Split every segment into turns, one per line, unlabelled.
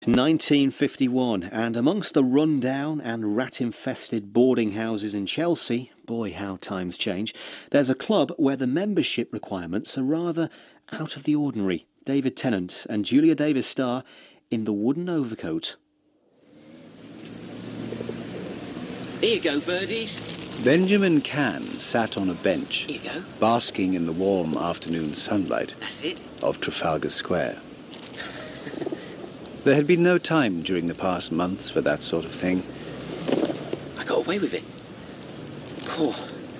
1951, and amongst the run-down and rat-infested boarding houses in Chelsea, boy how times change, there's a club where the membership requirements are rather out of the ordinary. David Tennant and Julia Davis star in The Wooden Overcoat.
Here you go, birdies.
Benjamin Cann sat on a bench,
Here you go.
basking in the warm afternoon sunlight
That's it.
of Trafalgar Square. There had been no time during the past months for that sort of thing.
I got away with it. Cool.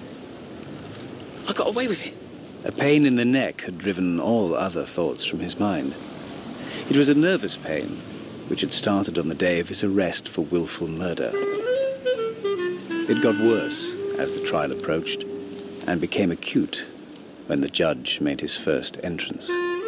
I got away with it.
A pain in the neck had driven all other thoughts from his mind. It was a nervous pain, which had started on the day of his arrest for willful murder. It got worse as the trial approached, and became acute when the judge made his first entrance.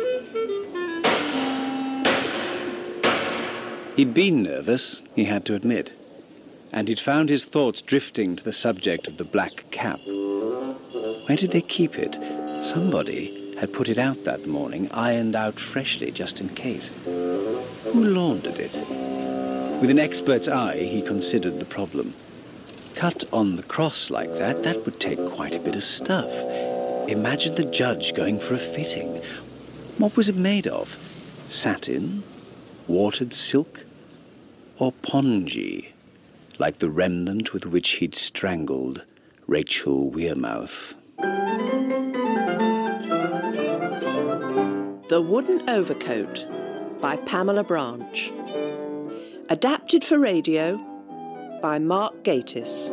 He'd been nervous, he had to admit, and he'd found his thoughts drifting to the subject of the black cap. Where did they keep it? Somebody had put it out that morning, ironed out freshly just in case. Who laundered it? With an expert's eye, he considered the problem. Cut on the cross like that would take quite a bit of stuff. Imagine the judge going for a fitting. What was it made of? Satin? Watered silk, or pongee, like the remnant with which he'd strangled Rachel Wearmouth.
The Wooden Overcoat by Pamela Branch. Adapted for radio by Mark Gatiss.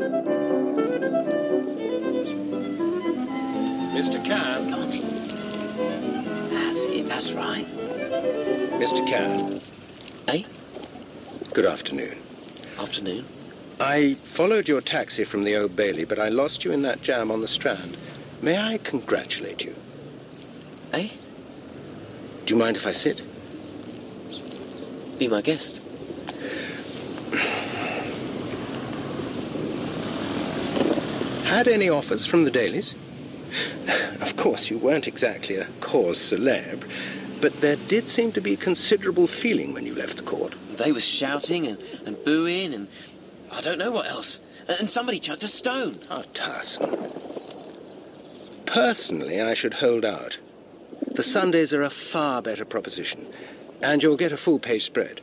Mr. Cann.
Go on then. That's it, that's right.
Mr. Cann.
Eh?
Good afternoon.
Afternoon.
I followed your taxi from the Old Bailey, but I lost you in that jam on the Strand. May I congratulate you?
Eh?
Do you mind if I sit?
Be my guest.
Had any offers from the Dailies? Of course, you weren't exactly a cause célèbre, but there did seem to be considerable feeling when you left the court.
They was shouting and booing and I don't know what else. And somebody chucked a stone.
Oh, Tarson. Personally, I should hold out. The Sundays are a far better proposition, and you'll get a full-page spread.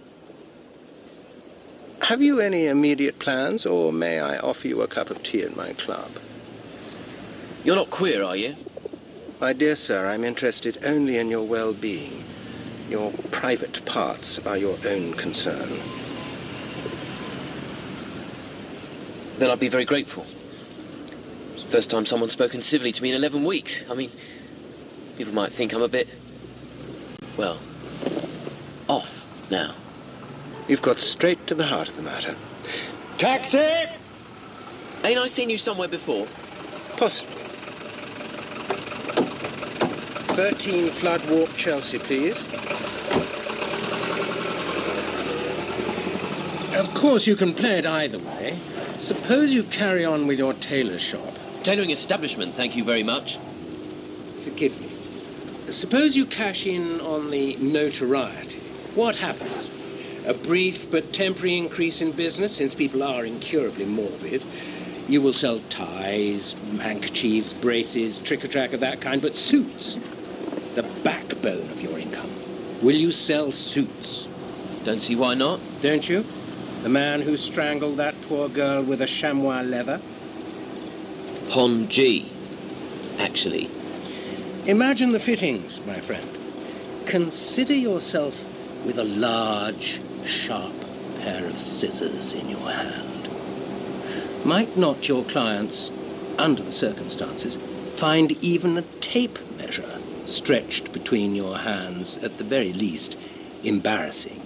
Have you any immediate plans, or may I offer you a cup of tea at my club?
You're not queer, are you?
My dear sir, I'm interested only in your well-being. Your private parts are your own concern.
Then I'd be very grateful. First time someone's spoken civilly to me in 11 weeks. I mean, people might think I'm a bit, well, off now.
You've got straight to the heart of the matter. Taxi!
Ain't I seen you somewhere before?
Possibly. 13 Flood Walk, Chelsea, please. Of course, you can play it either way. Suppose you carry on with your tailor shop.
Tailoring establishment, thank you very much.
Forgive me. Suppose you cash in on the notoriety. What happens? A brief but temporary increase in business, since people are incurably morbid. You will sell ties, handkerchiefs, braces, trick-or-track of that kind, but suits, the backbone of your income. Will you sell suits?
Don't see why not.
Don't you? The man who strangled that poor girl with a chamois leather?
Pongee, actually.
Imagine the fittings, my friend. Consider yourself with a large, sharp pair of scissors in your hand. Might not your clients, under the circumstances, find even a tape measure stretched between your hands, at the very least, embarrassing?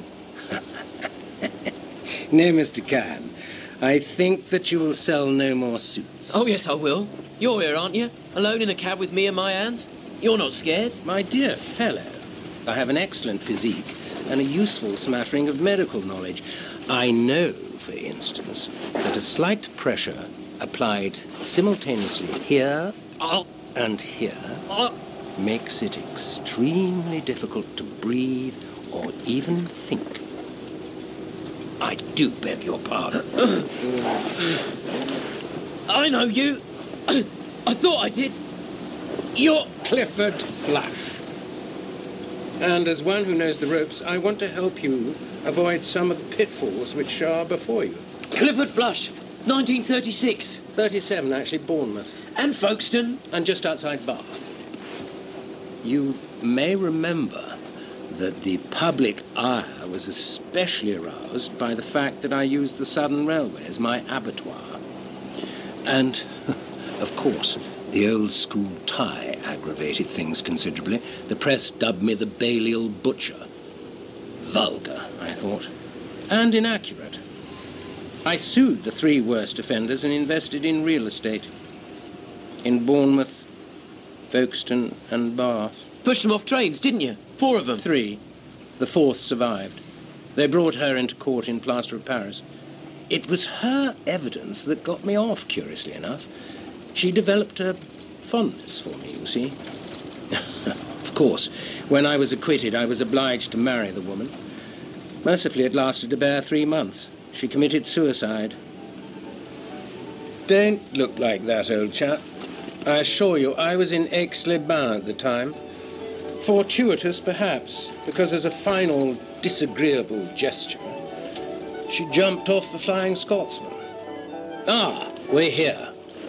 No, Mr. Cann. I think that you will sell no more suits.
Oh, yes, I will. You're here, aren't you? Alone in a cab with me in my hands? You're not scared?
My dear fellow, I have an excellent physique and a useful smattering of medical knowledge. I know, for instance, that a slight pressure applied simultaneously here and here makes it extremely difficult to breathe or even think. I do beg your pardon.
I know you. I thought I did. You're
Clifford Flush. And as one who knows the ropes, I want to help you avoid some of the pitfalls which are before you.
Clifford Flush, 1936.
37, actually, Bournemouth.
And Folkestone.
And just outside Bath. You may remember that the public ire was especially aroused by the fact that I used the Southern Railway as my abattoir. And, of course, the old school tie aggravated things considerably. The press dubbed me the Balliol Butcher. Vulgar, I thought, and inaccurate. I sued the 3 worst offenders and invested in real estate. In Bournemouth, Folkestone and Bath.
Pushed them off trains, didn't you? 4 of them.
3. The 4th survived. They brought her into court in plaster of Paris. It was her evidence that got me off, curiously enough. She developed a fondness for me, you see. Of course, when I was acquitted, I was obliged to marry the woman. Mercifully, it lasted a bare 3 months. She committed suicide. Don't look like that, old chap. I assure you, I was in Aix-les-Bains at the time. Fortuitous, perhaps, because as a final disagreeable gesture, she jumped off the Flying Scotsman. Ah, we're here.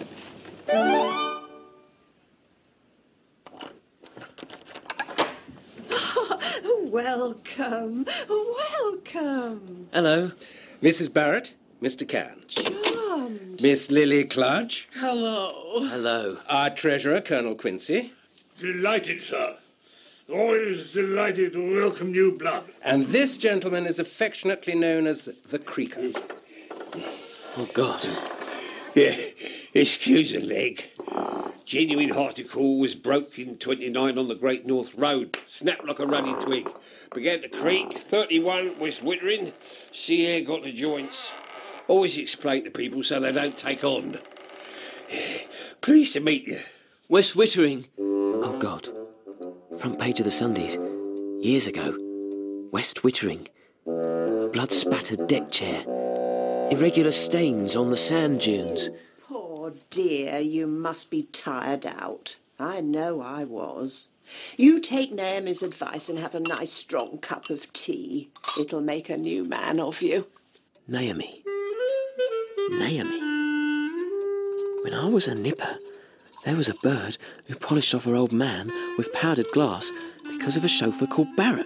Welcome, welcome.
Hello.
Mrs. Barrett, Mr. Cann.
Charmed.
Miss Lily Cludge.
Hello.
Hello.
Our treasurer, Colonel Quincy.
Delighted, sir. Always delighted to welcome new blood.
And this gentleman is affectionately known as the Creaker.
Oh, God.
Yeah, excuse the leg. Genuine harticle was broke in 29 on the Great North Road. Snapped like a ruddy twig. Began to creak. 31 West Wittering. Sea air got the joints. Always explain to people so they don't take on. Pleased to meet you.
West Wittering. Oh, God. Front page of the Sundays. Years ago. West Wittering. Blood-spattered deck chair. Irregular stains on the sand dunes.
Poor dear, you must be tired out. I know I was. You take Naomi's advice and have a nice strong cup of tea. It'll make a new man of you.
Naomi. Naomi. When I was a nipper, there was a bird who polished off her old man with powdered glass because of a chauffeur called Barrett.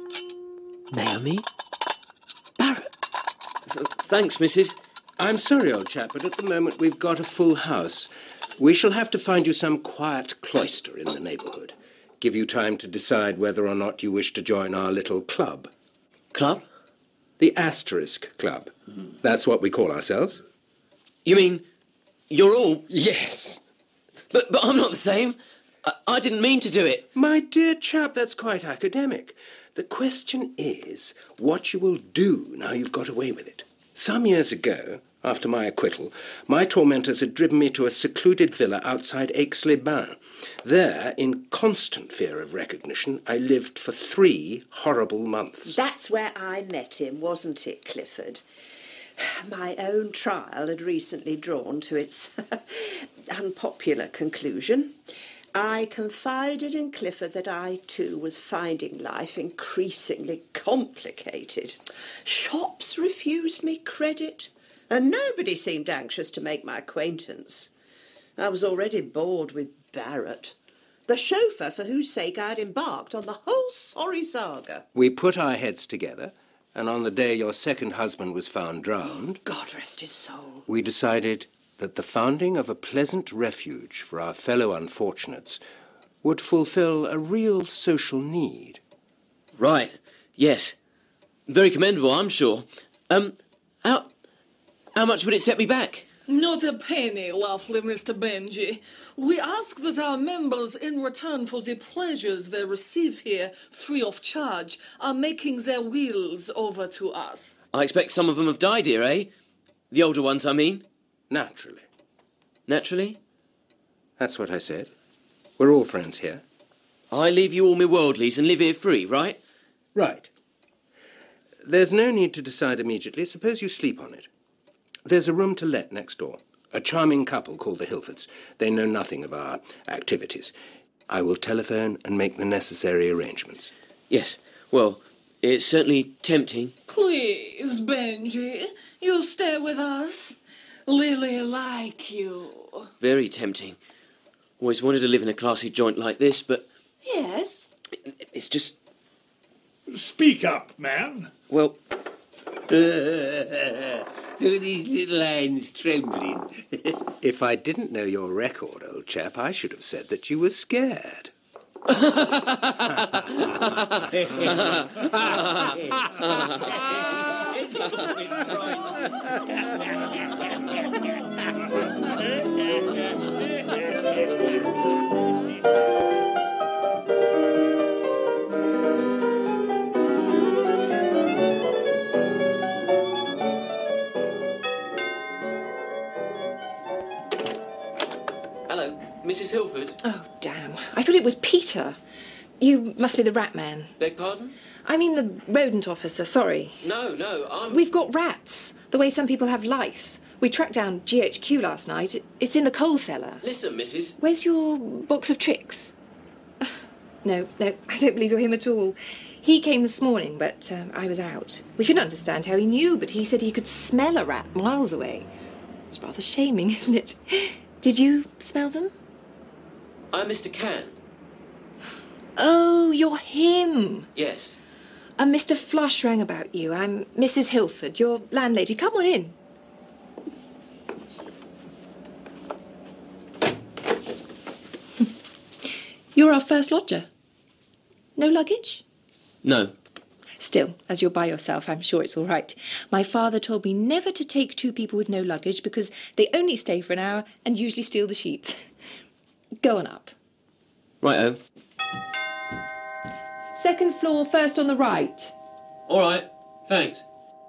Naomi? Barrett. Thanks, Mrs.
I'm sorry, old chap, but at the moment we've got a full house. We shall have to find you some quiet cloister in the neighbourhood. Give you time to decide whether or not you wish to join our little club.
Club?
The Asterisk Club. That's what we call ourselves.
You mean you're all...
Yes.
But I'm not the same. I didn't mean to do it.
My dear chap, that's quite academic. The question is what you will do now you've got away with it. Some years ago, after my acquittal, my tormentors had driven me to a secluded villa outside Aix-les-Bains. There, in constant fear of recognition, I lived for 3 horrible months.
That's where I met him, wasn't it, Clifford? My own trial had recently drawn to its unpopular conclusion. I confided in Clifford that I, too, was finding life increasingly complicated. Shops refused me credit, and nobody seemed anxious to make my acquaintance. I was already bored with Barrett, the chauffeur for whose sake I had embarked on the whole sorry saga.
We put our heads together, and on the day your second husband was found drowned...
God rest his soul.
We decided that the founding of a pleasant refuge for our fellow unfortunates would fulfill a real social need.
Right. Yes. Very commendable, I'm sure. How much would it set me back?
Not a penny, lovely Mr. Benji. We ask that our members, in return for the pleasures they receive here, free of charge, are making their wills over to us.
I expect some of them have died here, eh? The older ones, I mean.
Naturally.
Naturally?
That's what I said. We're all friends here.
I leave you all my worldlies and live here free, right?
Right. There's no need to decide immediately. Suppose you sleep on it. There's a room to let next door. A charming couple called the Hilfords. They know nothing of our activities. I will telephone and make the necessary arrangements.
Yes, well, it's certainly tempting.
Please, Benji, you stay with us. Lily like you.
Very tempting. Always wanted to live in a classy joint like this, but
Yes?
it's just...
Speak up, man.
Well,
Look at these little hands trembling.
If I didn't know your record, old chap, I should have said that you were scared.
hello, Mrs. Hilford.
Oh, damn. I thought it was Peter. You must be the rat man.
Beg pardon?
I mean the rodent officer, sorry.
No, I'm...
We've got rats, the way some people have lice. We tracked down GHQ last night. It's in the coal cellar.
Listen, Mrs.
Where's your box of tricks? No, I don't believe you're him at all. He came this morning, but I was out. We couldn't understand how he knew, but he said he could smell a rat miles away. It's rather shaming, isn't it? Did you smell them?
I'm Mr. Can.
Oh, you're him.
Yes.
And Mr. Flush rang about you. I'm Mrs. Hilford, your landlady. Come on in. You're our first lodger. No luggage?
No.
Still, as you're by yourself, I'm sure it's all right. My father told me never to take two people with no luggage because they only stay for an hour and usually steal the sheets. Go on up.
Righto.
Second floor, first on the right.
All right, thanks.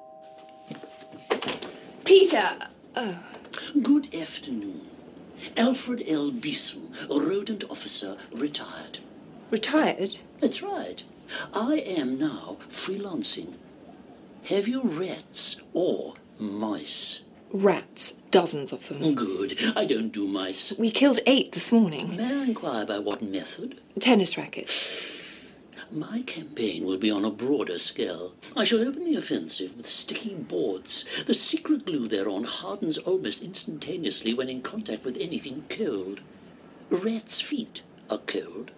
Peter!
Good afternoon. Alfred L. Beeson, a rodent officer, retired.
Retired?
That's right. I am now freelancing. Have you rats or mice?
Rats. Dozens of them.
Good. I don't do mice.
We killed 8 this morning.
May I inquire by what method?
Tennis rackets.
My campaign will be on a broader scale. I shall open the offensive with sticky boards. The secret glue thereon hardens almost instantaneously when in contact with anything cold. Rats' feet are cold.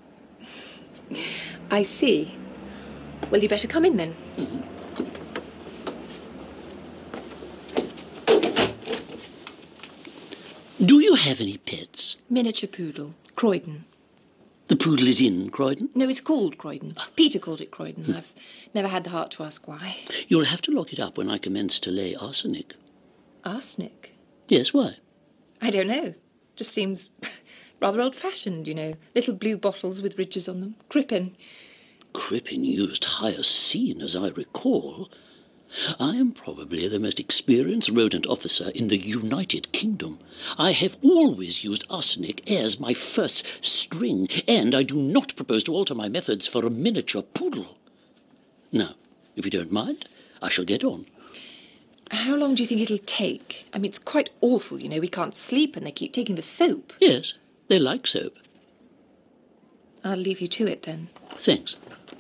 I see. Well, you better come in then.
Do you have any pets?
Miniature poodle. Croydon.
The poodle is in Croydon?
No, it's called Croydon. Peter called it Croydon. I've never had the heart to ask why.
You'll have to lock it up when I commence to lay arsenic.
Arsenic?
Yes, why?
I don't know. Just seems rather old-fashioned, you know. Little blue bottles with ridges on them. Crippen.
Crippen used hyoscine, as I recall. I am probably the most experienced rodent officer in the United Kingdom. I have always used arsenic as my first string, and I do not propose to alter my methods for a miniature poodle. Now, if you don't mind, I shall get on.
How long do you think it'll take? I mean, it's quite awful, you know. We can't sleep and they keep taking the soap.
Yes, they like soap.
I'll leave you to it then.
Thanks.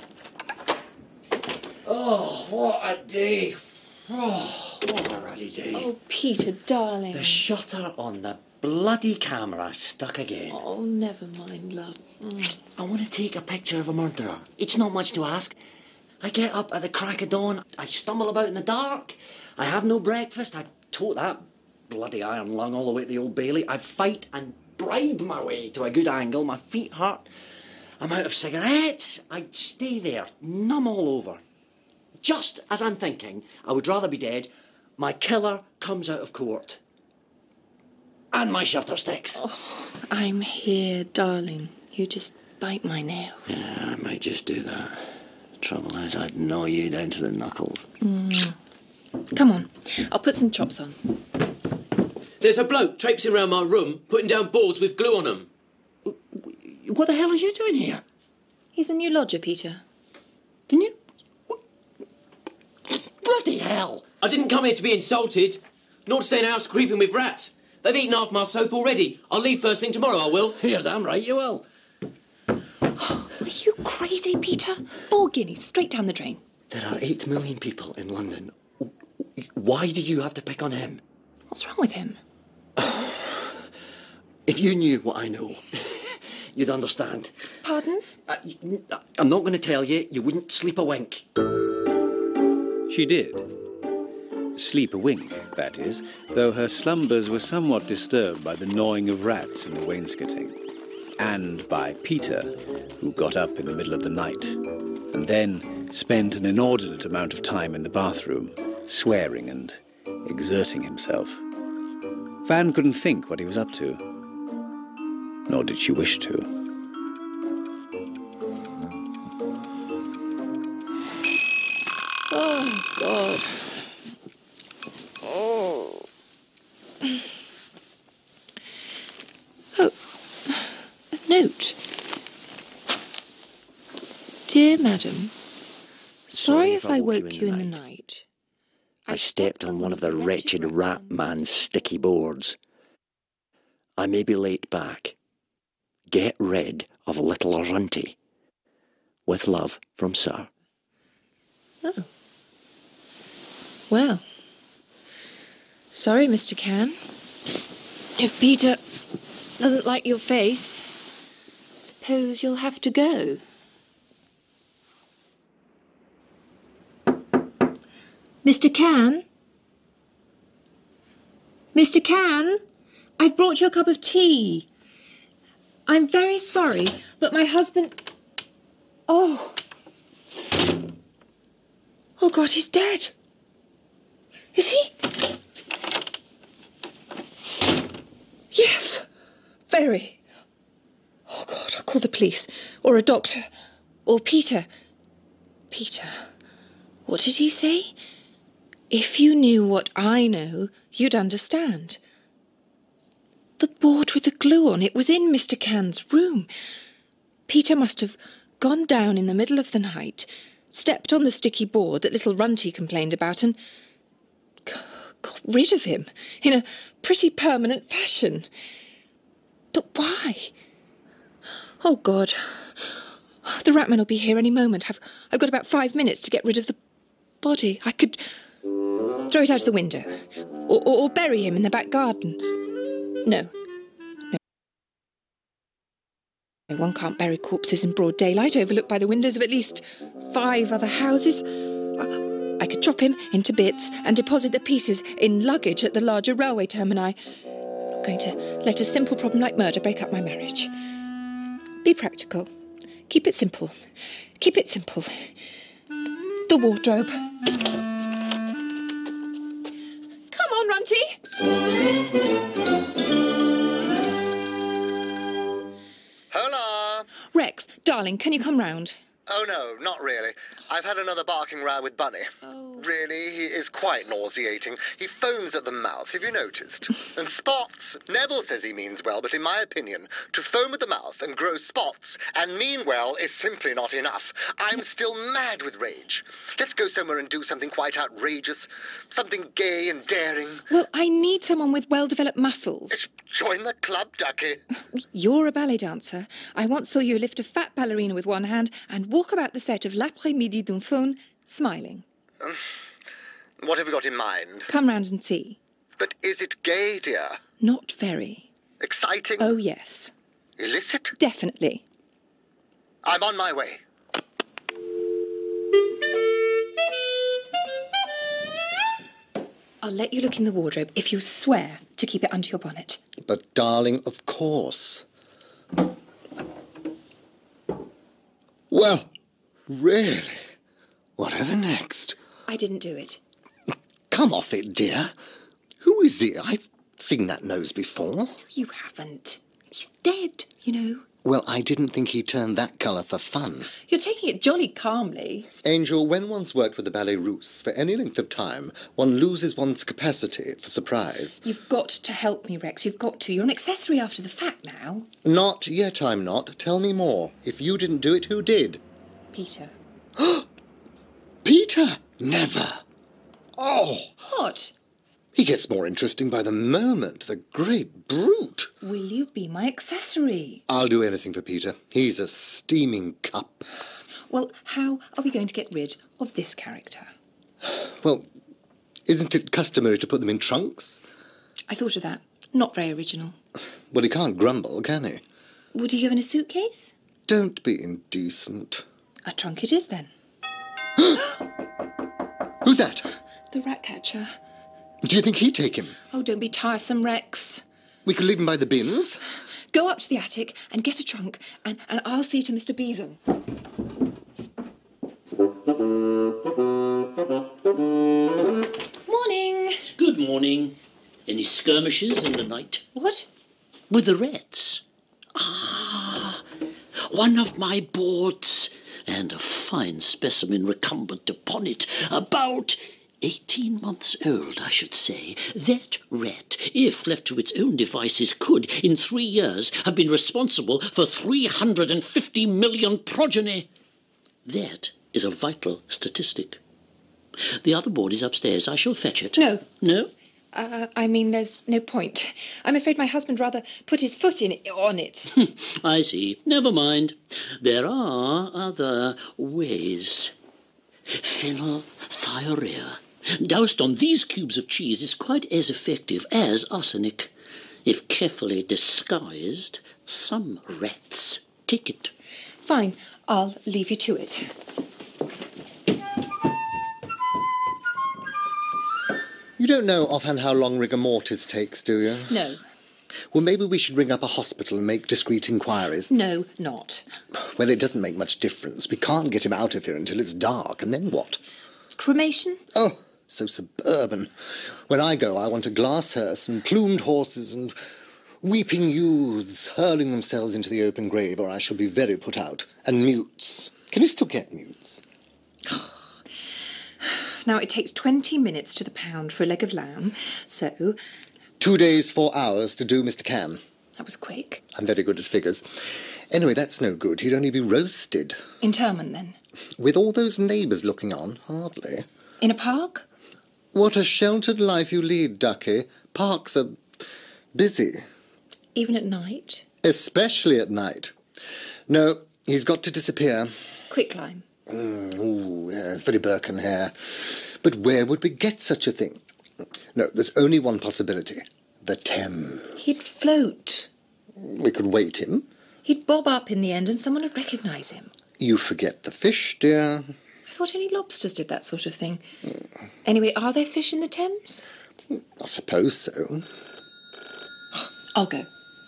Oh, what a day. Oh, what a ruddy day.
Oh, Peter, darling.
The shutter on the bloody camera stuck again.
Oh, never mind, love.
I want to take a picture of a murderer. It's not much to ask. I get up at the crack of dawn. I stumble about in the dark. I have no breakfast. I tote that bloody iron lung all the way to the Old Bailey. I fight and bribe my way to a good angle. My feet hurt. I'm out of cigarettes. I stay there, numb all over. Just as I'm thinking, I would rather be dead, my killer comes out of court. And my shutter sticks.
Oh, I'm here, darling. You just bite my nails.
Yeah, I might just do that. Trouble is, I'd gnaw you down to the knuckles.
Come on, I'll put some chops on.
There's a bloke traipsing around my room, putting down boards with glue on them.
What the hell are you doing here?
He's a new lodger, Peter.
Can you... hell?
I didn't come here to be insulted, nor to stay in a house creeping with rats. They've eaten half my soap already. I'll leave first thing tomorrow, I will.
You're damn right you will.
Are you crazy, Peter? 4 guineas, straight down the drain.
There are 8 million people in London. Why do you have to pick on him?
What's wrong with him?
If you knew what I know, you'd understand.
Pardon?
I'm not going to tell you. You wouldn't sleep a wink.
She did. Sleep a wink, that is, though her slumbers were somewhat disturbed by the gnawing of rats in the wainscoting, and by Peter, who got up in the middle of the night, and then spent an inordinate amount of time in the bathroom, swearing and exerting himself. Van couldn't think what he was up to, nor did she wish to.
Oh, God. Oh. Oh, a note. Dear Madam, sorry if I woke you in the night.
I stepped on one of the wretched rat man's sticky boards. I may be late back. Get rid of little Runty. With love from Sir.
Oh. Well. Sorry, Mr. Can. If Peter doesn't like your face, suppose you'll have to go. Mr. Can? Mr. Can? I've brought you a cup of tea. I'm very sorry, but my husband... Oh. Oh, God, he's dead. Is he? Yes, very. Oh, God, I'll call the police, or a doctor, or Peter. Peter, what did he say? If you knew what I know, you'd understand. The board with the glue on it was in Mr. Can's room. Peter must have gone down in the middle of the night, stepped on the sticky board that little Runty complained about, and got rid of him in a pretty permanent fashion. But why? Oh, God. The ratman will be here any moment. I've got about 5 minutes to get rid of the body. I could throw it out of the window, or bury him in the back garden. No. One can't bury corpses in broad daylight, overlooked by the windows of at least 5 other houses. I could chop him into bits and deposit the pieces in luggage at the larger railway termini. I'm not going to let a simple problem like murder break up my marriage. Be practical. Keep it simple. Keep it simple. The wardrobe. Come on, Runty.
Hola!
Rex, darling, can you come round?
Oh, no, not really. I've had another barking row with Bunny.
Oh.
Really, he is quite nauseating. He foams at the mouth, have you noticed? And spots. Neville says he means well, but in my opinion, to foam at the mouth and grow spots and mean well is simply not enough. I'm still mad with rage. Let's go somewhere and do something quite outrageous. Something gay and daring.
Well, I need someone with well-developed muscles.
Join the club, ducky.
You're a ballet dancer. I once saw you lift a fat ballerina with one hand and walk about the set of L'après-midi d'un faune, smiling.
What have you got in mind?
Come round and see.
But is it gay, dear?
Not very.
Exciting?
Oh, yes.
Illicit?
Definitely.
I'm on my way.
I'll let you look in the wardrobe if you swear to keep it under your bonnet.
But, darling, of course. Well, really? Whatever next?
I didn't do it.
Come off it, dear. Who is he? I've seen that nose before.
You haven't. He's dead, you know.
Well, I didn't think he turned that colour for fun.
You're taking it jolly calmly.
Angel, when one's worked with the Ballet Russe for any length of time, one loses one's capacity for surprise.
You've got to help me, Rex. You've got to. You're an accessory after the fact now.
Not yet, I'm not. Tell me more. If you didn't do it, who did?
Peter.
Peter? Never.
Oh!
What?
He gets more interesting by the moment, the great brute.
Will you be my accessory?
I'll do anything for Peter. He's a steaming cup.
Well, how are we going to get rid of this character?
Well, isn't it customary to put them in trunks?
I thought of that. Not very original.
Well, he can't grumble, can he?
Would he go in a suitcase?
Don't be indecent.
A trunk it is, then.
Who's that?
The rat catcher.
Do you think he'd take him?
Oh, don't be tiresome, Rex.
We could leave him by the bins.
Go up to the attic and get a trunk, and I'll see to Mr. Besom. Morning.
Good morning. Any skirmishes in the night?
What?
With the rats. One of my boards, and a fine specimen recumbent upon it, about 18 months old, I should say. That rat, if left to its own devices, could, in 3 years, have been responsible for 350 million progeny. That is a vital statistic. The other board is upstairs. I shall fetch it.
No.
No?
I mean, there's no point. I'm afraid my husband rather put his foot on it.
I see. Never mind. There are other ways. Phenylthiourea, doused on these cubes of cheese, is quite as effective as arsenic. If carefully disguised, some rats take it.
Fine. I'll leave you to it.
You don't know offhand how long rigor mortis takes, do you?
No.
Well, maybe we should ring up a hospital and make discreet inquiries.
No, not.
Well, it doesn't make much difference. We can't get him out of here until it's dark, and then what?
Cremation?
Oh, so suburban. When I go, I want a glass hearse and plumed horses and weeping youths hurling themselves into the open grave, or I shall be very put out. And mutes. Can you still get mutes?
Now, it takes 20 minutes to the pound for a leg of lamb, so...
2 days, 4 hours to do Mr. Can.
That was quick.
I'm very good at figures. Anyway, that's no good. He'd only be roasted.
Interment, then?
With all those neighbours looking on, hardly.
In a park?
What a sheltered life you lead, Ducky. Parks are busy.
Even at night?
Especially at night. No, he's got to disappear.
Quicklime?
It's very Birkenhair. But where would we get such a thing? No, there's only one possibility. The Thames.
He'd float.
We could wait him.
He'd bob up in the end and someone would recognise him.
You forget the fish, dear.
I thought only lobsters did that sort of thing. Anyway, are there fish in the Thames?
I suppose so.
I'll go.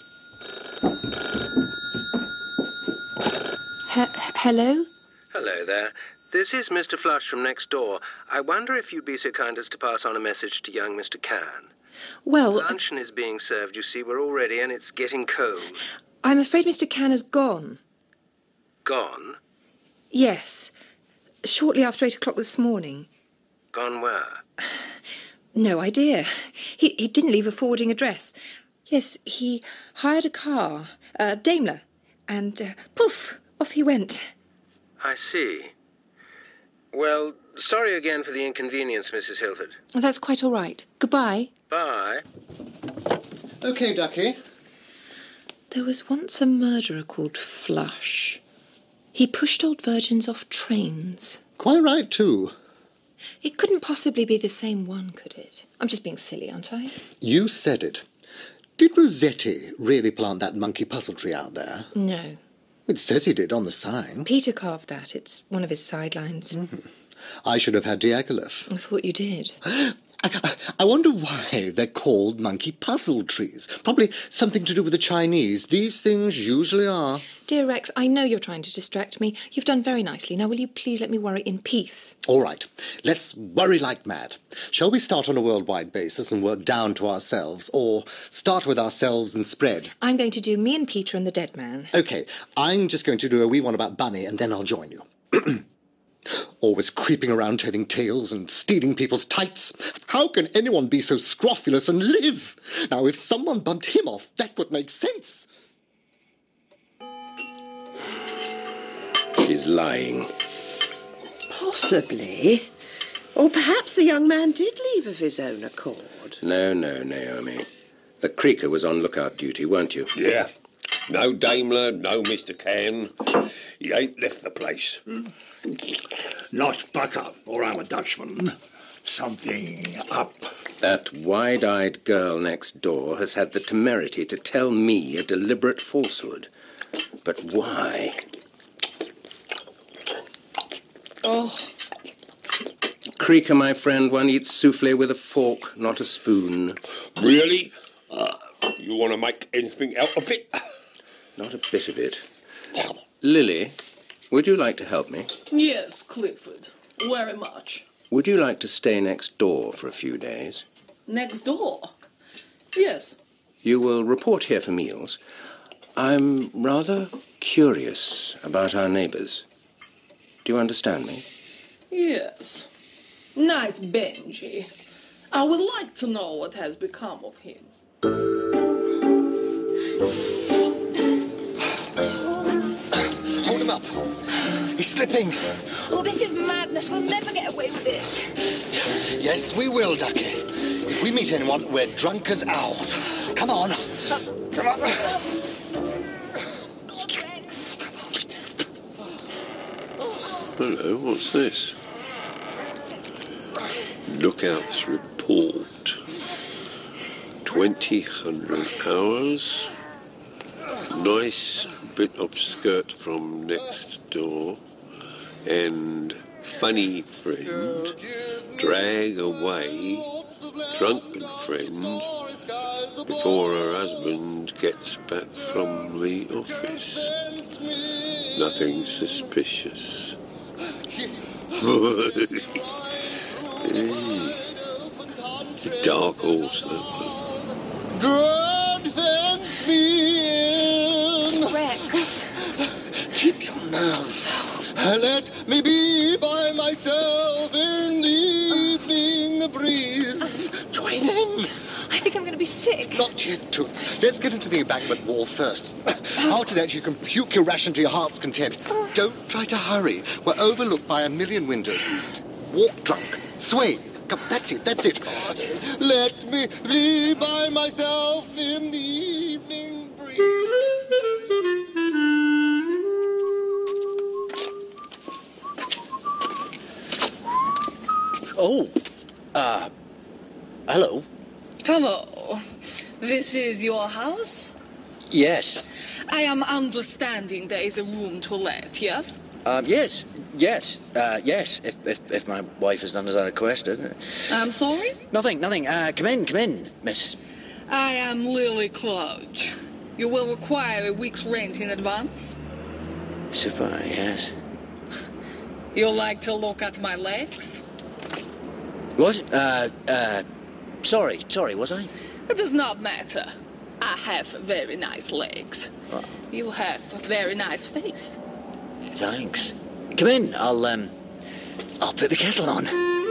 Hello?
Hello there. This is Mr. Flush from next door. I wonder if you'd be so kind as to pass on a message to young Mr. Can.
Well...
Luncheon is being served, you see. We're all ready and it's getting cold.
I'm afraid Mr. Can has gone.
Gone?
Yes. Shortly after 8 o'clock this morning.
Gone where?
No idea. He didn't leave a forwarding address. Yes, he hired a car, Daimler, and poof, off he went.
I see. Well, sorry again for the inconvenience, Mrs. Hilford.
Well, that's quite all right. Goodbye.
Bye.
OK, Ducky.
There was once a murderer called Flush. He pushed old virgins off trains.
Quite right, too.
It couldn't possibly be the same one, could it? I'm just being silly, aren't I?
You said it. Did Rossetti really plant that monkey puzzle tree out there?
No.
It says he did on the sign.
Peter carved that. It's one of his sidelines.
Mm-hmm. I should have had Diaghilev.
I thought you did.
I wonder why they're called monkey puzzle trees. Probably something to do with the Chinese. These things usually are.
Dear Rex, I know you're trying to distract me. You've done very nicely. Now, will you please let me worry in peace?
All right. Let's worry like mad. Shall we start on a worldwide basis and work down to ourselves, or start with ourselves and spread?
I'm going to do me and Peter and the dead man.
OK. I'm just going to do a wee one about Bunny, and then I'll join you. Always creeping around telling tales and stealing people's tights. How can anyone be so scrofulous and live? Now, if someone bumped him off, that would make sense.
She's lying.
Possibly. Or perhaps the young man did leave of his own accord.
No, Naomi. The creaker was on lookout duty, weren't you?
Yeah. No Daimler, no Mr. Can. He ain't left the place.
Not Bucker, or I'm a Dutchman. Something up.
That wide-eyed girl next door has had the temerity to tell me a deliberate falsehood. But why?
Oh.
Creaker, my friend, one eats souffle with a fork, not a spoon.
Really? You want to make anything out of it?
Not a bit of it. Lily, would you like to help me?
Yes, Clifford. Very much.
Would you like to stay next door for a few days?
Next door? Yes.
You will report here for meals. I'm rather curious about our neighbours. Do you understand me?
Yes. Nice Benji. I would like to know what has become of him.
Hold him up. He's slipping.
Oh, this is madness. We'll never get away with it.
Yes, we will, Ducky. If we meet anyone, we're drunk as owls. Come on. Come on.
Hello, what's this? Lookouts report. 2,000 hours. Nice bit of skirt from next door. And funny friend. Drag away drunken friend before her husband gets back from the office. Nothing suspicious. Dark horse, that one.
Don't fence me in.
Rex.
Keep your nerve. Let me be by myself in the evening breeze. Join in.
I think I'm going to be sick.
Not yet, Toots. Let's get into the embankment wall first. After that, you can puke your ration to your heart's content. Don't try to hurry. We're overlooked by a million windows. Walk drunk. Sway. Come, that's it. Let me be by myself in the evening breeze.
Oh, hello.
Hello. This is your house?
Yes.
I am understanding there is a room to let, yes?
Yes. If my wife has done as I requested.
I'm sorry?
Nothing. Come in, miss.
I am Lily Cludge. You will require a week's rent in advance?
Super, yes.
You like to look at my legs?
What? Sorry, was I?
It does not matter. I have very nice legs.
What?
You have a very nice face.
Thanks. Come in, I'll put the kettle on.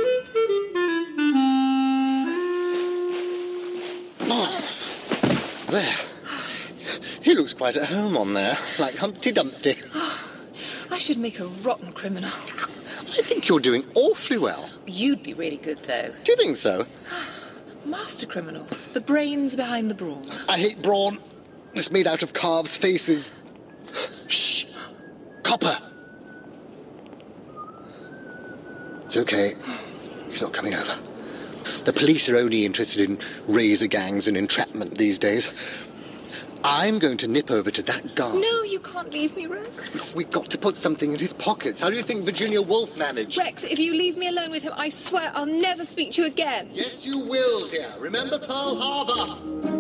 There. He looks quite at home on there, like Humpty Dumpty.
I should make a rotten criminal.
I think you're doing awfully well.
You'd be really good, though.
Do you think so?
Master criminal. The brains behind the brawn.
I hate brawn. It's made out of calves' faces. Shh! Copper! It's okay. He's not coming over. The police are only interested in razor gangs and entrapment these days. I'm going to nip over to that guard.
No, you can't leave me, Rex.
We've got to put something in his pockets. How do you think Virginia Woolf managed?
Rex, if you leave me alone with him, I swear I'll never speak to you again.
Yes, you will, dear. Remember Pearl Harbor?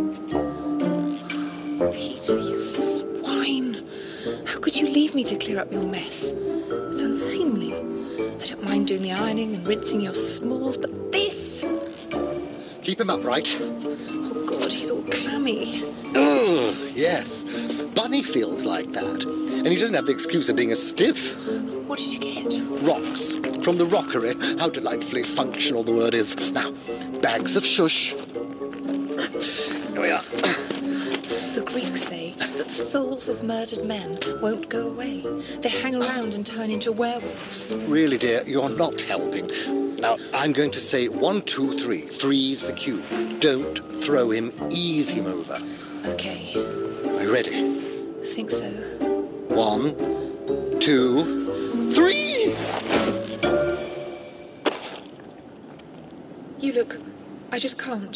Peter, you swine. How could you leave me to clear up your mess? It's unseemly. I don't mind doing the ironing and rinsing your smalls, but this...
Keep him upright.
Oh, God, he's all clammy.
Oh, yes. Bunny feels like that. And he doesn't have the excuse of being a stiff.
What did you get?
Rocks. From the rockery. How delightfully functional the word is. Now, bags of shush. Here we are.
The Greeks say that the souls of murdered men won't go away. They hang around and turn into werewolves.
Really, dear, you're not helping. Now, I'm going to say 1, 2, 3. 3's the cue. Don't throw him, ease him over.
Okay.
Are you ready?
I think so.
1, 2, 3!
You look... I just can't.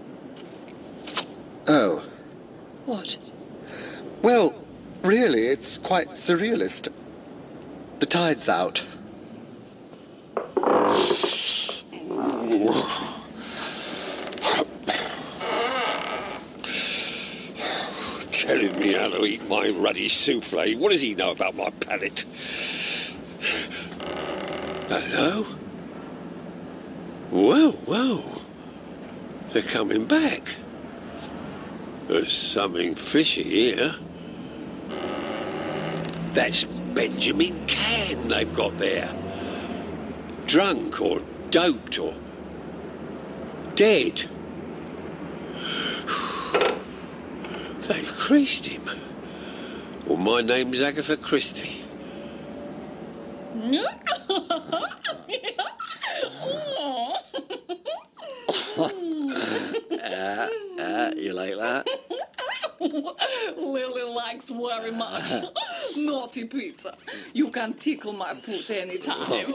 Oh.
What?
Well, really, it's quite surrealist. The tide's out.
Telling me how to eat my ruddy souffle. What does he know about my palate? Hello? Well. They're coming back. There's something fishy here. That's Benjamin Can they've got there. Drunk or doped or dead. They've creased him. Well, my name's Agatha Christie.
You like that?
Lily likes very much. Naughty Peter. You can tickle my foot anytime.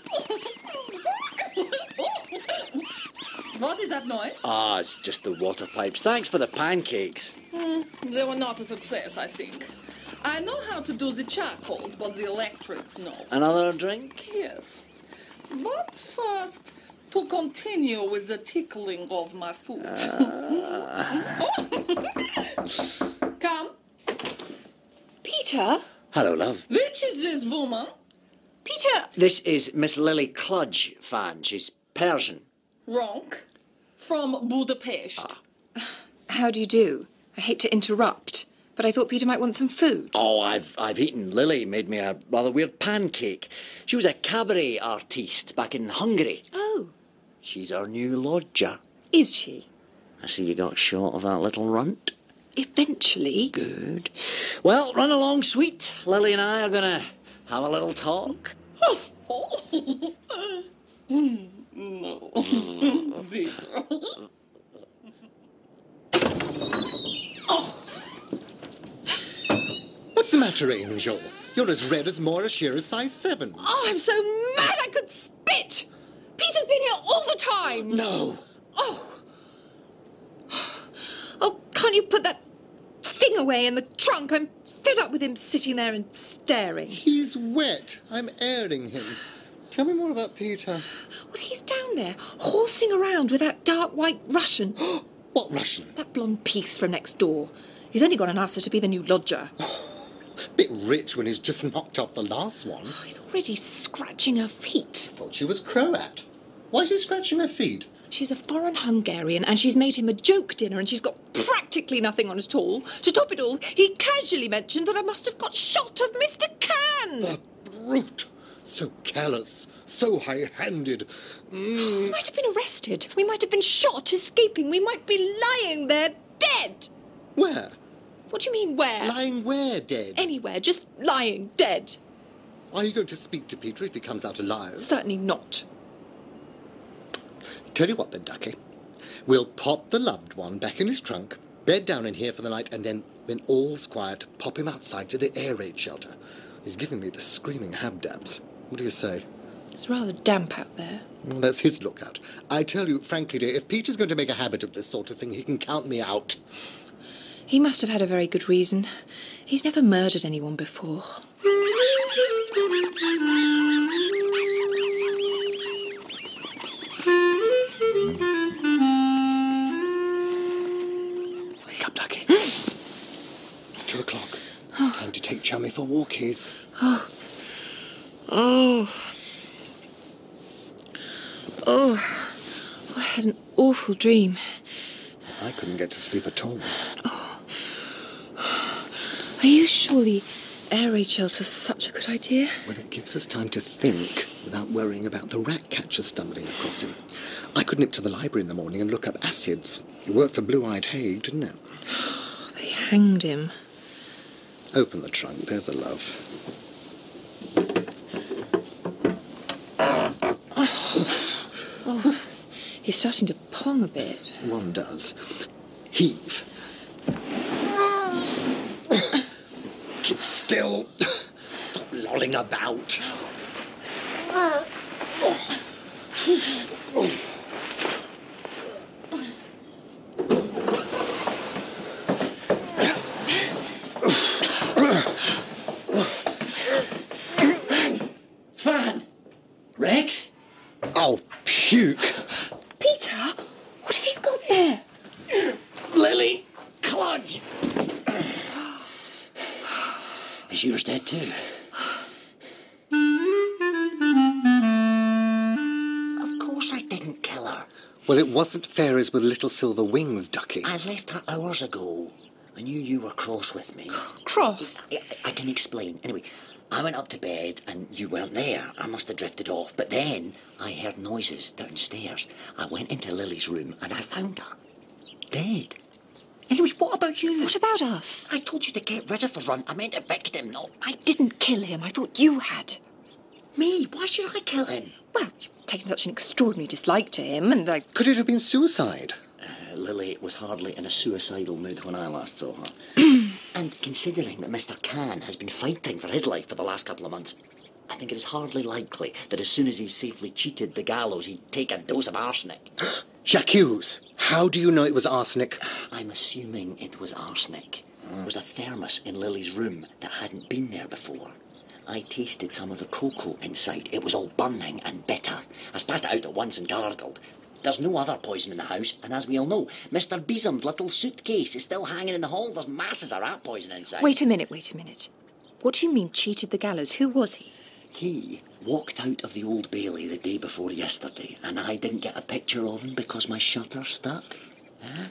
What is that noise?
Ah, it's just the water pipes. Thanks for the pancakes.
They were not a success, I think. I know how to do the charcoals, but the electrics, no.
Another drink?
Yes. But first, to continue with the tickling of my foot. Come.
Peter?
Hello, love.
Which is this woman?
Peter!
This is Miss Lily Cludge, fan. She's Persian.
Wrong. From Budapest.
How do you do? I hate to interrupt, but I thought Peter might want some food.
Oh, I've eaten. Lily made me a rather weird pancake. She was a cabaret artiste back in Hungary.
Oh.
She's our new lodger.
Is she?
I see you got a shot of that little runt.
Eventually.
Good. Well, run along, sweet. Lily and I are going to have a little talk.
No. Peter.
What's the matter, Angel? You're as red as Moira Shearer's size 7.
Oh, I'm so mad I could spit! Peter's been here all the time!
No.
Oh, can't you put that thing away in the trunk? I'm fed up with him sitting there and staring.
He's wet. I'm airing him. Tell me more about Peter.
Well, he's down there, horsing around with that dark white Russian.
What Russian?
That blonde piece from next door. He's only got an answer to be the new lodger.
Bit rich when he's just knocked off the last one.
He's already scratching her feet.
I thought she was Croat. Why is he scratching her feet?
She's a foreign Hungarian and she's made him a joke dinner and she's got practically nothing on at all. To top it all, he casually mentioned that I must have got shot of Mr. Can.
The brute! So callous, so high-handed.
We might have been arrested. We might have been shot escaping. We might be lying there dead.
Where?
What do you mean, where?
Lying where, dead?
Anywhere, just lying dead.
Are you going to speak to Peter if he comes out alive?
Certainly not.
Tell you what then, Ducky. We'll pop the loved one back in his trunk, bed down in here for the night, and then, when all's quiet, pop him outside to the air raid shelter. He's giving me the screaming habdabs. What do you say?
It's rather damp out there.
Well, that's his lookout. I tell you, frankly, dear, if Peter's going to make a habit of this sort of thing, he can count me out.
He must have had a very good reason. He's never murdered anyone before.
Wake up, Ducky. It's 2 o'clock. Time to take Chummy for walkies.
I had an awful dream.
I couldn't get to sleep at all.
Are you sure the air raid shelter's such a good idea?
Well, it gives us time to think without worrying about the rat catcher stumbling across him. I could nip to the library in the morning and look up acids. It worked for Blue-Eyed Haig, didn't it?
They hanged him.
Open the trunk, there's a love.
You're starting to pong a bit.
One does. Heave. Keep still. Stop lolling about.
Fan! Rex?
Oh, puke.
Peter, what have you got there?
Lily! Cludge! Is yours dead too? Of course I didn't kill her.
Well, it wasn't fair as with Little Silver Wings, Ducky.
I left her hours ago. I knew you were cross with me.
Cross?
I can explain. Anyway, I went up to bed and you weren't there. I must have drifted off. But then I heard noises downstairs. I went into Lily's room and I found her. Dead. Anyway, what about you?
What about us?
I told you to get rid of the runt. I meant evict him, not...
I didn't kill him. I thought you had.
Me? Why should I kill him?
Well, you've taken such an extraordinary dislike to him, and I...
Could it have been suicide?
Lily was hardly in a suicidal mood when I last saw her. And considering that Mr. Khan has been fighting for his life for the last couple of months, I think it is hardly likely that as soon as he's safely cheated the gallows, he'd take a dose of arsenic.
J'accuse. How do you know it was arsenic?
I'm assuming it was arsenic. There was a thermos in Lily's room that hadn't been there before. I tasted some of the cocoa inside. It was all burning and bitter. I spat it out at once and gargled. There's no other poison in the house, and as we all know, Mr. Beesham's little suitcase is still hanging in the hall. There's masses of rat poison inside.
Wait a minute. What do you mean, cheated the gallows? Who was he?
He walked out of the Old Bailey the day before yesterday, and I didn't get a picture of him because my shutter stuck. Huh?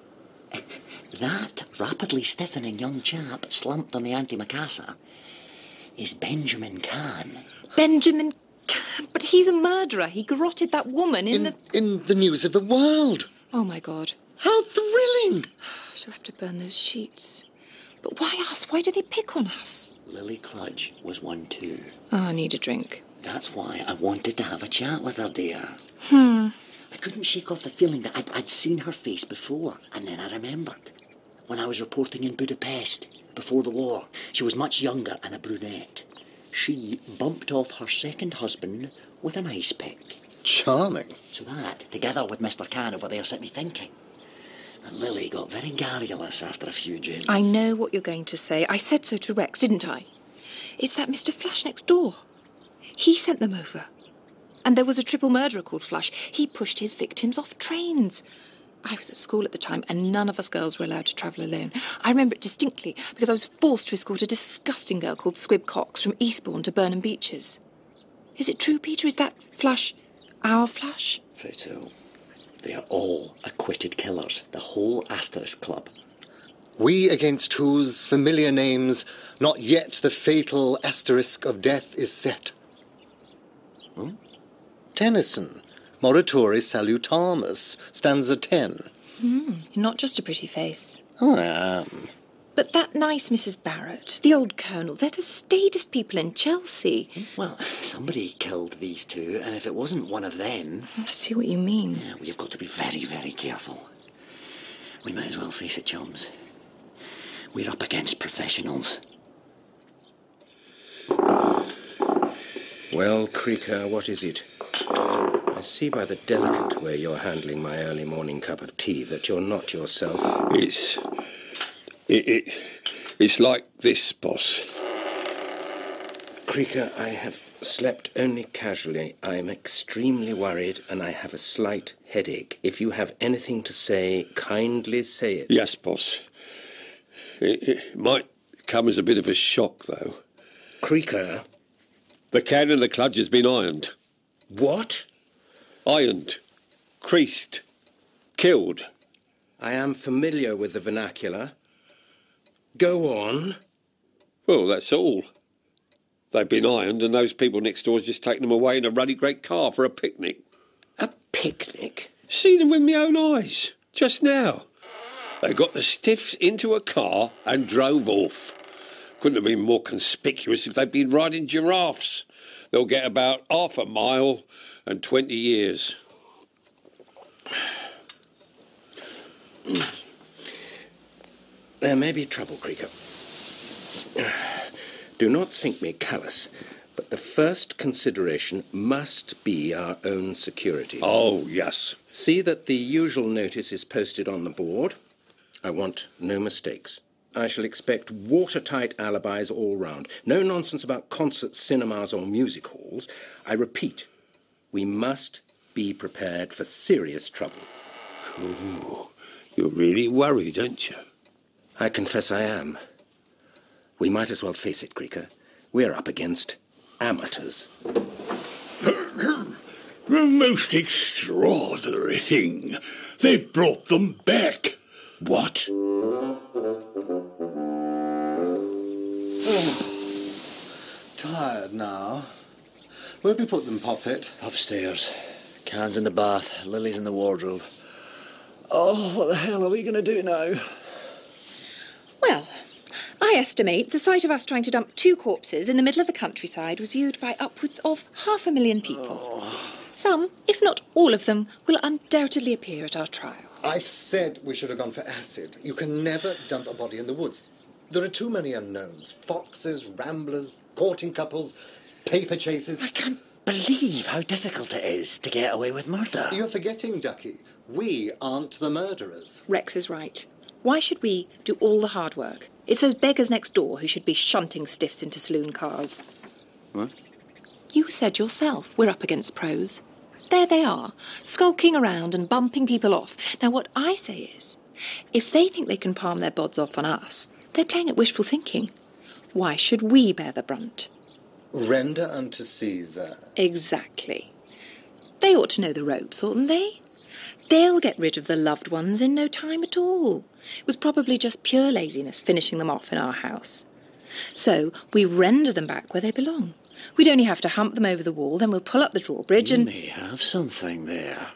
That rapidly stiffening young chap slumped on the antimacassar is Benjamin Khan.
Benjamin Khan? But he's a murderer. He garroted that woman in
the news of the world.
Oh, my God.
How thrilling!
I shall have to burn those sheets. But why us? Why do they pick on us?
Lily Cludge was one too.
Oh, I need a drink.
That's why I wanted to have a chat with her, dear. I couldn't shake off the feeling that I'd seen her face before, and then I remembered. When I was reporting in Budapest, before the war, she was much younger and a brunette. She bumped off her second husband with an ice pick.
Charming.
So that, together with Mr. Khan over there, set me thinking. And Lily got very garrulous after a few gins.
I know what you're going to say. I said so to Rex, didn't I? It's that Mr. Flush next door. He sent them over. And there was a triple murderer called Flush. He pushed his victims off trains. I was at school at the time, and none of us girls were allowed to travel alone. I remember it distinctly, because I was forced to escort a disgusting girl called Squib Cox from Eastbourne to Burnham Beeches. Is it true, Peter? Is that Flush our Flush?
Afraid so. They are all acquitted killers. The whole Asterisk Club.
We against whose familiar names not yet the fatal asterisk of death is set. Tennyson, Morituri Salutamus, stanza 10.
You're not just a pretty face.
Oh, I am.
But that nice Mrs. Barrett, the old colonel, they're the staidest people in Chelsea.
Well, somebody killed these two, and if it wasn't one of them...
I see what you mean.
Yeah, we've got to be very, very careful. We might as well face it, chums. We're up against professionals.
Well, Creaker, what is it? I see by the delicate way you're handling my early morning cup of tea that you're not yourself.
It's like this, boss.
Creaker, I have slept only casually. I am extremely worried and I have a slight headache. If you have anything to say, kindly say it.
Yes, boss. It might come as a bit of a shock, though.
Creaker?
The can in the Cludge has been ironed.
What?
Ironed. Creased. Killed.
I am familiar with the vernacular. Go on.
Well, that's all. They've been ironed and those people next door has just taken them away in a ruddy great car for a picnic.
A picnic?
Seen them with my own eyes. Just now. They got the stiffs into a car and drove off. Couldn't have been more conspicuous if they'd been riding giraffes. They'll get about half a mile and 20 years.
There may be trouble, Creaker. Do not think me callous, but the first consideration must be our own security.
Oh, yes.
See that the usual notice is posted on the board. I want no mistakes. I shall expect watertight alibis all round. No nonsense about concerts, cinemas, or music halls. I repeat, we must be prepared for serious trouble.
Ooh, you're really worried, aren't you?
I confess I am. We might as well face it, Creaker. We're up against amateurs.
The most extraordinary thing. They've brought them back.
What?
Tired now. Where have you put them, Poppet?
Upstairs. Cans in the bath, lilies in the wardrobe.
Oh, what the hell are we going to do now?
Well, I estimate the sight of us trying to dump 2 corpses in the middle of the countryside was viewed by upwards of 500,000 people. Some, if not all of them, will undoubtedly appear at our trial.
I said we should have gone for acid. You can never dump a body in the woods. There are too many unknowns. Foxes, ramblers, courting couples, paper chasers.
I can't believe how difficult it is to get away with murder.
You're forgetting, Ducky. We aren't the murderers.
Rex is right. Why should we do all the hard work? It's those beggars next door who should be shunting stiffs into saloon cars.
What?
You said yourself we're up against pros. There they are, skulking around and bumping people off. Now, what I say is, if they think they can palm their bods off on us, they're playing at wishful thinking. Why should we bear the brunt?
Render unto Caesar.
Exactly. They ought to know the ropes, oughtn't they? They'll get rid of the loved ones in no time at all. It was probably just pure laziness finishing them off in our house. So we render them back where they belong. We'd only have to hump them over the wall, then we'll pull up the drawbridge and...
You may have something there.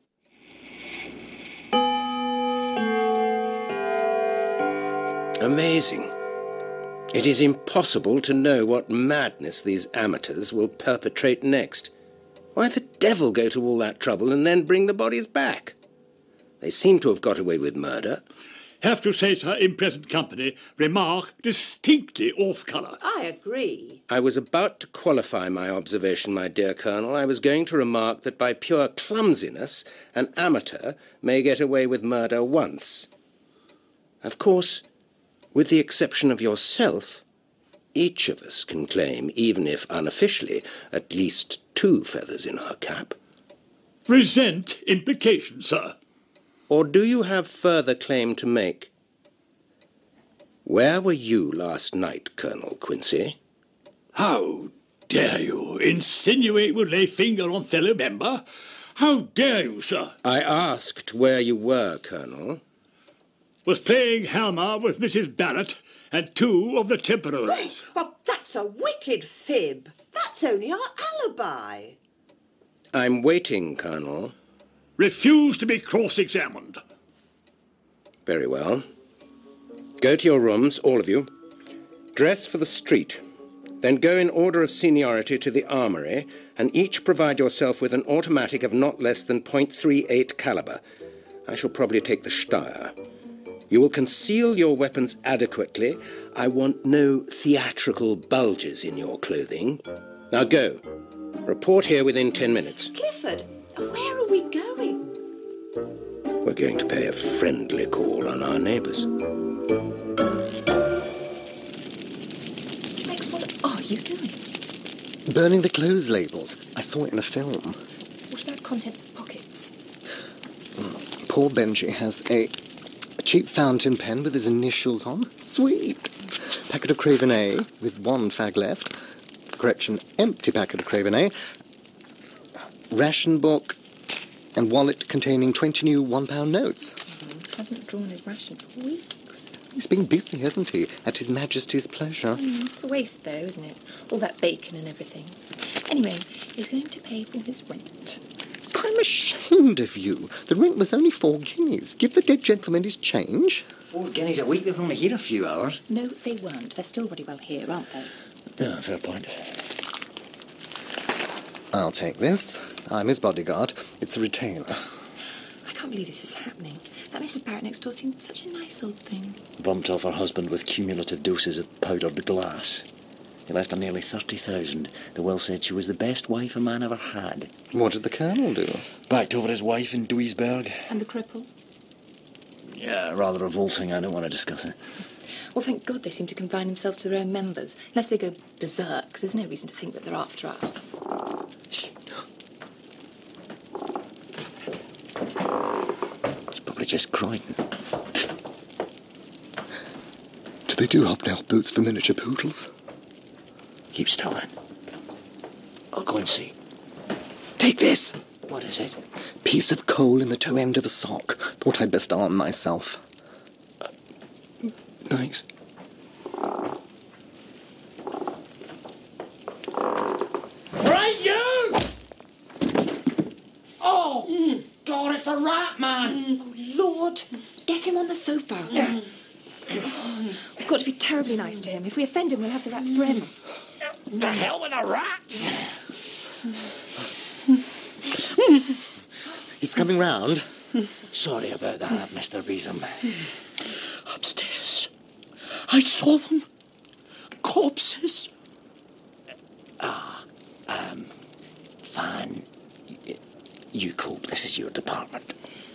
Amazing. It is impossible to know what madness these amateurs will perpetrate next. Why the devil go to all that trouble and then bring the bodies back? They seem to have got away with murder.
Have to say, sir, in present company, remark distinctly off-colour.
I agree.
I was about to qualify my observation, my dear Colonel. I was going to remark that by pure clumsiness, an amateur may get away with murder once. Of course, with the exception of yourself, each of us can claim, even if unofficially, at least 2 feathers in our cap.
Resent implication, sir.
Or do you have further claim to make? Where were you last night, Colonel Quincy?
How dare you insinuate we'll lay finger on fellow member? How dare you, sir?
I asked where you were, Colonel.
Was playing Halma with Mrs. Barrett and 2 of the Temporaries.
Well, that's a wicked fib. That's only our alibi.
I'm waiting, Colonel.
Refuse to be cross-examined.
Very well. Go to your rooms, all of you. Dress for the street. Then go in order of seniority to the armory, and each provide yourself with an automatic of not less than .38 caliber. I shall probably take the Steyr. You will conceal your weapons adequately. I want no theatrical bulges in your clothing. Now go. Report here within 10 minutes.
Clifford, where are we going?
We're going to pay a friendly call on our neighbours.
Rex, what are you doing?
Burning the clothes labels. I saw it in a film.
What about contents of pockets?
Poor Benji has a cheap fountain pen with his initials on. Sweet. Packet of Craven A with 1 fag left. Correction, empty packet of Craven A. Ration book and wallet containing 20 new £1 notes.
Hasn't drawn his ration for weeks.
He's been busy, hasn't he? At His Majesty's pleasure.
It's a waste, though, isn't it? All that bacon and everything. Anyway, he's going to pay for his rent.
I'm ashamed of you. The rent was only 4 guineas. Give the dead gentleman his change.
4 guineas a week, they were only here a few hours.
No, they weren't. They're still pretty well here, aren't they?
Yeah, fair point.
I'll take this. I'm his bodyguard. It's a retainer.
I can't believe this is happening. That Mrs. Barrett next door seemed such a nice old thing.
Bumped off her husband with cumulative doses of powdered glass. He left her nearly 30,000. The will said she was the best wife a man ever had.
What did the Colonel do?
Backed over his wife in Duisburg.
And the cripple?
Yeah, rather revolting. I don't want to discuss it.
Well, thank God they seem to confine themselves to their own members. Unless they go berserk, there's no reason to think that they're after us.
It's probably just Croydon.
Do they do hobnail boots for miniature poodles?
Keep still, then. I'll go and see.
Take this!
What is it?
Piece of coal in the toe end of a sock. Thought I'd best arm myself.
Thanks.
Right, you! Oh, God, it's the rat man!
Oh, Lord! Get him on the sofa. We've got to be terribly nice to him. If we offend him, we'll have the rats forever.
The hell with the rats!
He's coming round.
Sorry about that, Mr. Beeson.
Upstairs. I saw them. Corpses.
Fine. You cope. This is your department.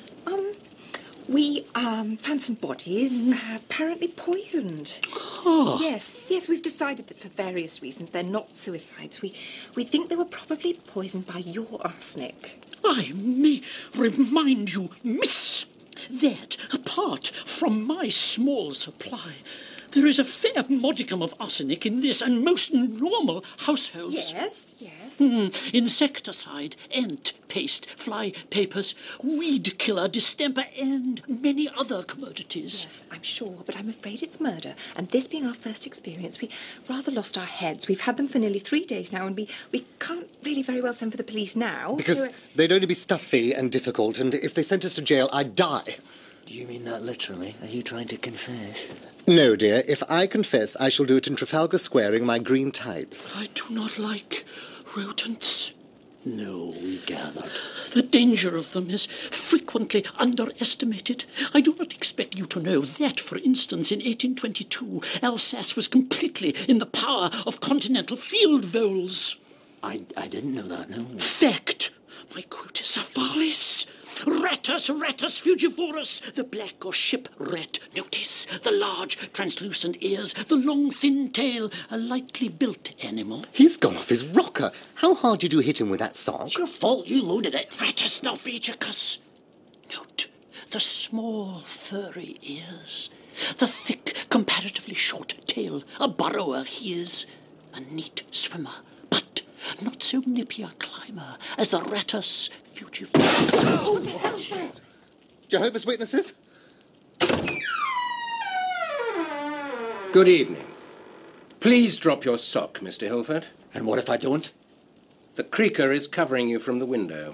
We found some bodies, apparently poisoned.
Oh.
Yes, we've decided that for various reasons they're not suicides. We think they were probably poisoned by your arsenic.
I may remind you, miss, that apart from my small supply, there is a fair modicum of arsenic in this and most normal households.
Yes.
Insecticide, ant paste, fly papers, weed killer, distemper, and many other commodities.
Yes, I'm sure, but I'm afraid it's murder. And this being our first experience, we rather lost our heads. We've had them for nearly 3 days now, and we can't really very well send for the police now.
Because they'd only be stuffy and difficult, and if they sent us to jail, I'd die.
Do you mean that literally? Are you trying to confess?
No, dear. If I confess, I shall do it in Trafalgar Square in my green tights.
I do not like rodents.
No, we gathered.
The danger of them is frequently underestimated. I do not expect you to know that, for instance, in 1822, Alsace was completely in the power of continental field voles.
I didn't know that, no.
Fact. My quotas are vallis. Rattus fugivorus, the black or ship rat. Notice the large, translucent ears, the long, thin tail, a lightly built animal.
He's gone off his rocker. How hard did you hit him with that sock?
It's your fault, you loaded it.
Rattus norvegicus. Note the small, furry ears, the thick, comparatively short tail. A burrower he is, a neat swimmer, but not so nippy a climber as the Rattus fugivorus.
What the hell's that? Jehovah's Witnesses?
Good evening. Please drop your sock, Mr. Hilford.
And what if I don't?
The creaker is covering you from the window.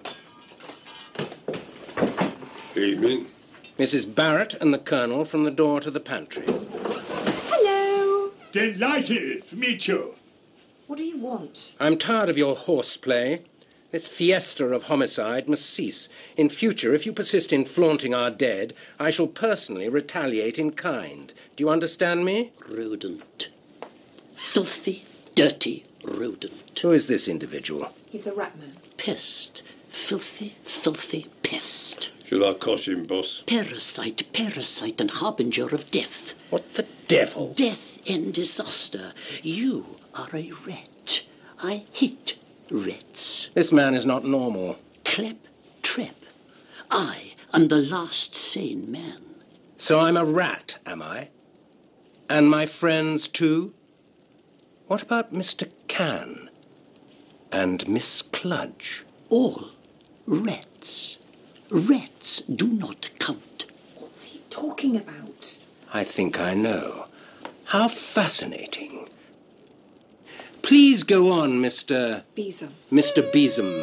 Evening.
Mrs. Barrett and the Colonel from the door to the pantry.
Hello.
Delighted to meet you.
What do you want?
I'm tired of your horseplay. This fiesta of homicide must cease. In future, if you persist in flaunting our dead, I shall personally retaliate in kind. Do you understand me?
Rodent. Filthy, dirty rodent.
Who is this individual?
He's the rat man.
Pest. Filthy pest.
Should I cosh him, boss?
Parasite and harbinger of death.
What the devil?
Death and disaster. You are a rat. I hate rats.
This man is not normal.
Clap trap. I am the last sane man.
So I'm a rat, am I? And my friends too? What about Mr. Cann? And Miss Cludge?
All rats. Rats do not count.
What's he talking about?
I think I know. How fascinating. Please go on, Mr.
Besom.
Mr. Besom.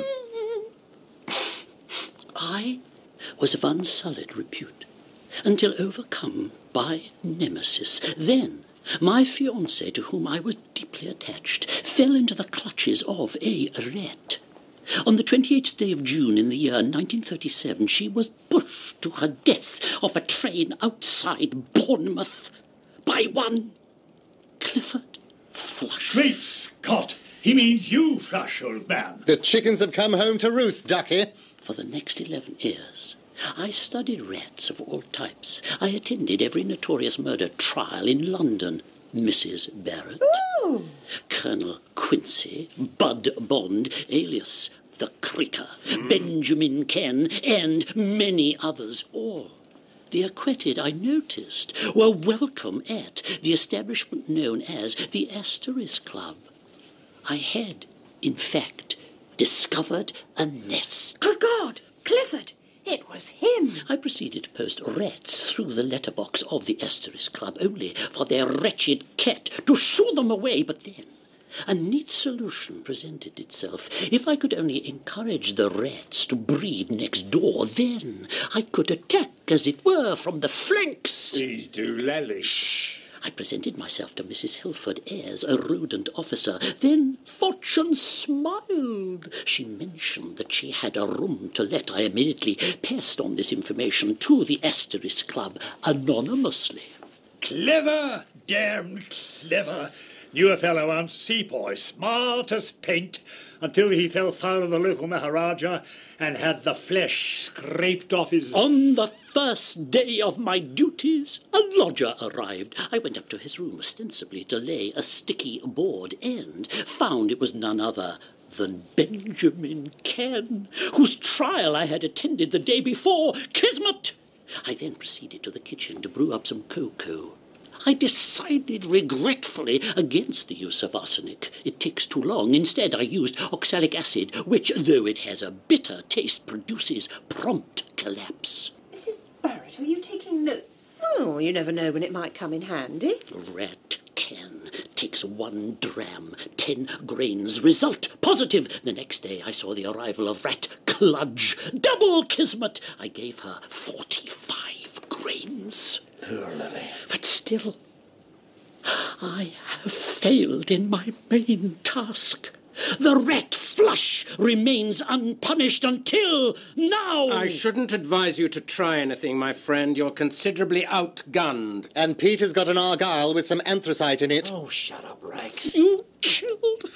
I was of unsullied repute until overcome by nemesis. Then my fiancée, to whom I was deeply attached, fell into the clutches of a rat. On the 28th day of June in the year 1937, she was pushed to her death off a train outside Bournemouth by one Clifford Flush.
Great Scott! He means you, Flush, old man.
The chickens have come home to roost, Ducky.
For the next 11 years, I studied rats of all types. I attended every notorious murder trial in London. Mrs. Barrett,
Ooh.
Colonel Quincy, Bud Bond, alias the Cricker, Benjamin Ken, and many others. All the acquitted, I noticed, were welcome at the establishment known as the Asterisk Club. I had, in fact, discovered a nest.
Good God! Clifford! It was him!
I proceeded to post rats through the letterbox of the Asterisk Club, only for their wretched cat to shoo them away. But then a neat solution presented itself. If I could only encourage the rats to breed next door, then I could attack, as it were, from the flanks.
Please do, Lally.
Shh! I presented myself to Mrs. Hilford as a rodent officer. Then fortune smiled. She mentioned that she had a room to let. I immediately passed on this information to the Asterisk Club anonymously.
Clever, damned clever. Knew a fellow once, Sepoy, smart as paint, until he fell foul of the local Maharaja and had the flesh scraped off his...
On the first day of my duties, a lodger arrived. I went up to his room ostensibly to lay a sticky board and found it was none other than Benjamin Ken, whose trial I had attended the day before. Kismet! I then proceeded to the kitchen to brew up some cocoa. I decided regretfully against the use of arsenic. It takes too long. Instead, I used oxalic acid, which, though it has a bitter taste, produces prompt collapse.
Mrs. Barrett, are you taking notes?
Oh, you never know when it might come in handy.
Rat Can takes 1 dram, 10 grains. Result positive. The next day I saw the arrival of Rat Cludge. Double kismet. I gave her 45 grains.
Poor Lily.
But still, I have failed in my main task. The Rat Flush remains unpunished until now.
I shouldn't advise you to try anything, my friend. You're considerably outgunned.
And Peter's got an Argyle with some anthracite in it.
Oh, shut up, Reg.
You killed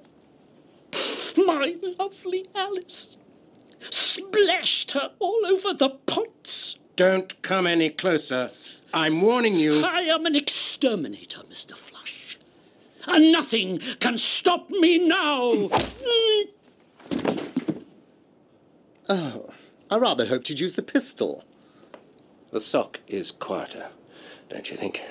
her. My lovely Alice. Splashed her all over the pots.
Don't come any closer. I'm warning you.
I am an exterminator, Mr. Flush. And nothing can stop me now.
Oh, I rather hoped you'd use the pistol.
The sock is quieter, don't you think?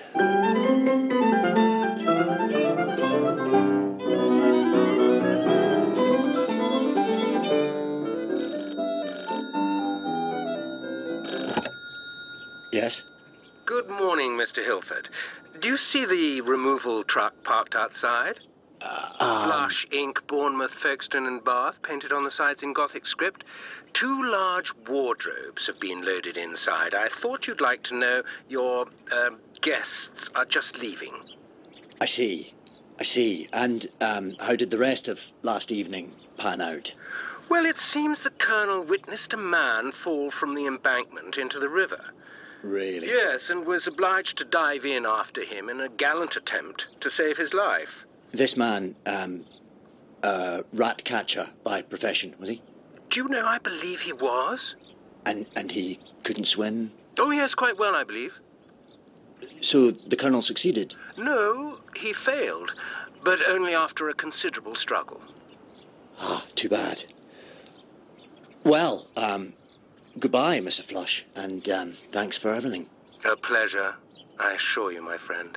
Yes?
Good morning, Mr. Hilford. Do you see the removal truck parked outside? Flush, Inc., Bournemouth, Folkestone and Bath, painted on the sides in Gothic script. 2 large wardrobes have been loaded inside. I thought you'd like to know your guests are just leaving.
I see. And how did the rest of last evening pan out?
Well, it seems the Colonel witnessed a man fall from the embankment into the river.
Really?
Yes, and was obliged to dive in after him in a gallant attempt to save his life.
This man, rat catcher by profession, was he?
Do you know, I believe he was.
And he couldn't swim?
Oh, yes, quite well, I believe.
So the Colonel succeeded?
No, he failed, but only after a considerable struggle.
Ah, too bad. Well, goodbye, Mr. Flush, and thanks for everything.
A pleasure, I assure you, my friend.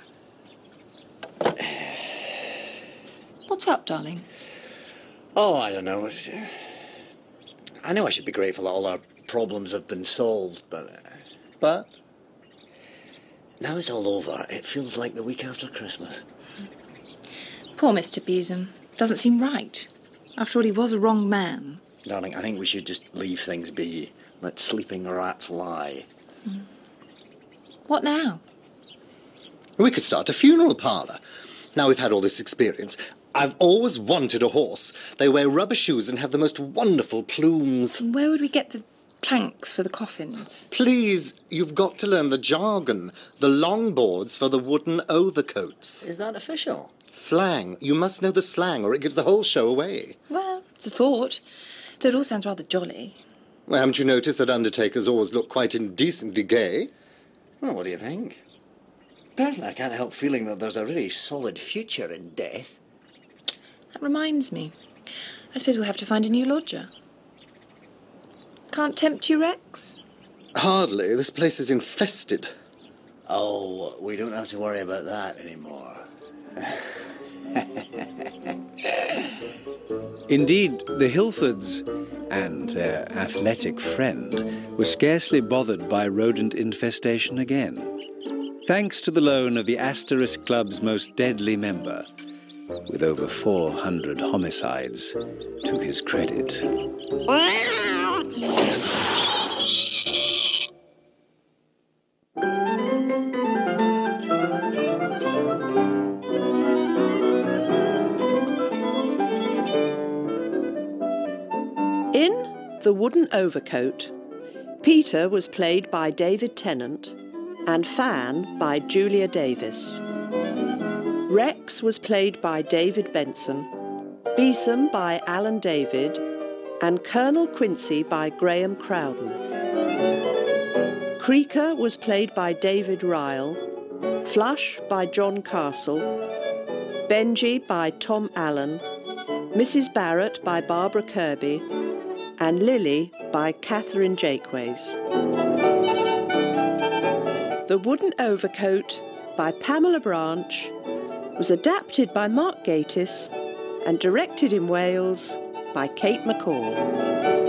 What's up, darling?
Oh, I don't know. I know I should be grateful that all our problems have been solved, but now it's all over. It feels like the week after Christmas.
Poor Mr. Beesham. Doesn't seem right. After all, he was a wrong man.
Darling, I think we should just leave things be. Let sleeping rats lie.
What now?
We could start a funeral parlour. Now we've had all this experience, I've always wanted a horse. They wear rubber shoes and have the most wonderful plumes.
And where would we get the planks for the coffins?
Please, you've got to learn the jargon. The longboards for the wooden overcoats.
Is that official?
Slang. You must know the slang or it gives the whole show away.
Well, it's a thought. Though it all sounds rather jolly.
Well, haven't you noticed that undertakers always look quite indecently gay?
Well, what do you think? Personally, I can't help feeling that there's a really solid future in death.
That reminds me. I suppose we'll have to find a new lodger. Can't tempt you, Rex?
Hardly. This place is infested.
Oh, we don't have to worry about that anymore.
Indeed, the Hilfords and their athletic friend were scarcely bothered by rodent infestation again, thanks to the loan of the Asterisk Club's most deadly member, with over 400 homicides to his credit.
In The Wooden Overcoat, Peter was played by David Tennant and Fan by Julia Davis. Rex was played by David Benson, Beeson by Alan David, and Colonel Quincy by Graham Crowden. Creaker was played by David Ryle, Flush by John Castle, Benji by Tom Allen, Mrs. Barrett by Barbara Kirby, and Lily by Catherine Jakeways. The Wooden Overcoat by Pamela Branch was adapted by Mark Gatiss and directed in Wales by Kate McCall.